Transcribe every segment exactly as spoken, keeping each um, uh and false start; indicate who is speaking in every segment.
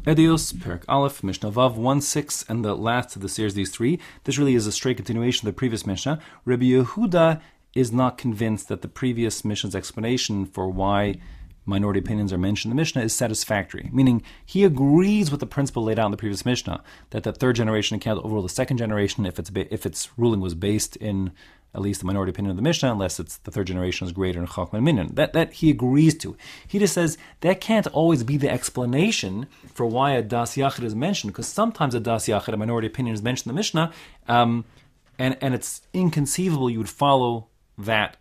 Speaker 1: Edios, Perak Aleph, Mishnah Vav, one six, and the last of the series, these three. This really is a straight continuation of the previous Mishnah. Rabbi Yehuda is not convinced that the previous Mishnah's explanation for why minority opinions are mentioned in the Mishnah is satisfactory. Meaning, he agrees with the principle laid out in the previous Mishnah, that the third generation can't overrule the second generation if its ba- if its ruling was based in at least the minority opinion of the Mishnah, unless it's the third generation is greater in Chacham and Minyan. That, that he agrees to. He just says that can't always be the explanation for why a Das Yachid is mentioned, because sometimes a Das Yachid, a minority opinion, is mentioned in the Mishnah, um, and, and it's inconceivable you would follow that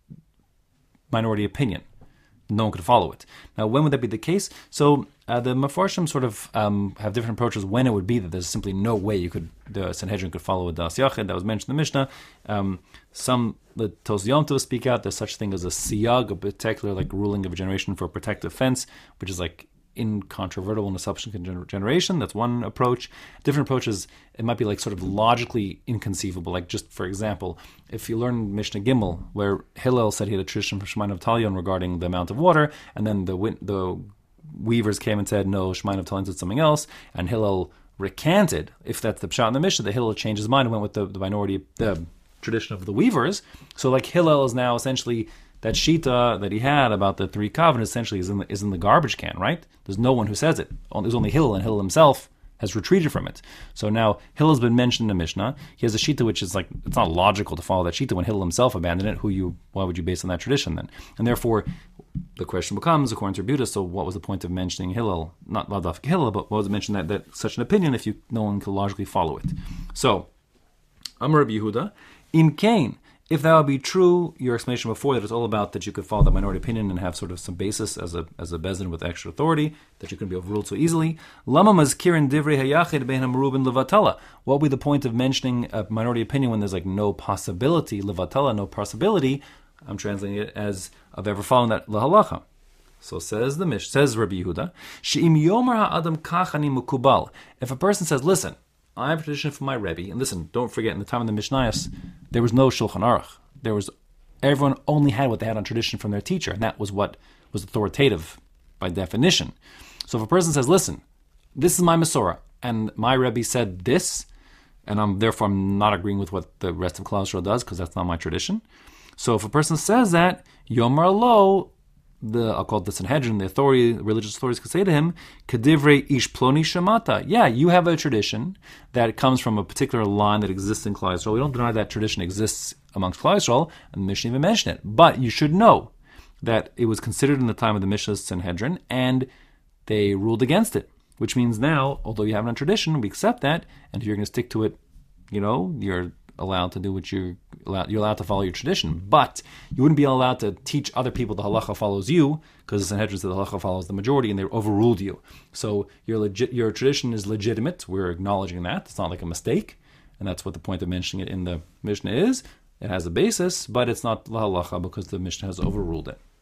Speaker 1: minority opinion. No one could follow it. Now, when would that be the case? So uh, the Mefarshim sort of um, have different approaches when it would be that there's simply no way you could, the Sanhedrin could follow a Das Yachid that was mentioned in the Mishnah. Um, some, the Tos Yom Tov speak out, there's such thing as a siyag, a particular like ruling of a generation for a protective fence, which is like incontrovertible in a subsequent generation. That's one approach. Different approaches, it might be like sort of logically inconceivable. Like just for example, if you learn Mishnah Gimel, where Hillel said he had a tradition from Shemayin of Talyon regarding the amount of water, and then the the weavers came and said, no, Shemayin of Talyon said something else, and Hillel recanted, if that's the pshat in the Mishnah, that Hillel changed his mind and went with the, the minority, the tradition of the weavers. So like Hillel is now essentially, that shita that he had about the three covenants essentially is in the, is in the garbage can, right? There's no one who says it. There's only Hillel, and Hillel himself has retreated from it. So now Hillel's been mentioned in the Mishnah. He has a shita which is like, it's not logical to follow that shita when Hillel himself abandoned it. Who you? Why would you base on that tradition then? And therefore, the question becomes, according to Rebuta, so what was the point of mentioning Hillel? Not Ladaf Hillel, but what was it mentioned that, that such an opinion if you no one could logically follow it? So, Amar Rabbi Yehuda, Im Kain. If that would be true, your explanation before that it's all about that you could follow the minority opinion and have sort of some basis as a as a bezin with extra authority, that you couldn't be overruled so easily. Lama mazkirin divrei hayachid bein hamrubin levatala. What would be the point of mentioning a minority opinion when there's like no possibility, levatala, no possibility? I'm translating it as of ever following that lahalacha. So says the Mish, says Rabbi Yehuda, she'im yomer ha'adam kachani mukubal. If a person says, listen, I have a tradition from my Rebbe, and listen, don't forget, in the time of the Mishnayos, there was no Shulchan Aruch. There was, everyone only had what they had on tradition from their teacher, and that was what was authoritative by definition. So if a person says, listen, this is my Masorah, and my Rebbe said this, and I'm therefore I'm not agreeing with what the rest of Klal Yisrael does, because that's not my tradition. So if a person says that, Yomar Lo, the I'll call it the Sanhedrin, the authority, the religious authorities could say to him, Kedivrei ish ploni shamata. Yeah, you have a tradition that comes from a particular line that exists in Klal Yisrael. We don't deny that tradition exists amongst Klal Yisrael, and the Mishnah even mentioned it. But you should know that it was considered in the time of the Mishnah's Sanhedrin, and they ruled against it. Which means now, although you have a tradition, we accept that, and if you're going to stick to it, you know, you're allowed to do what you're allowed, you're allowed to follow your tradition, but you wouldn't be allowed to teach other people the halacha follows you, because the Sanhedrin said the halacha follows the majority, and they overruled you. So your legit, your tradition is legitimate. We're acknowledging that. It's not like a mistake, and that's what the point of mentioning it in the Mishnah is. It has a basis, but it's not la halacha because the Mishnah has overruled it.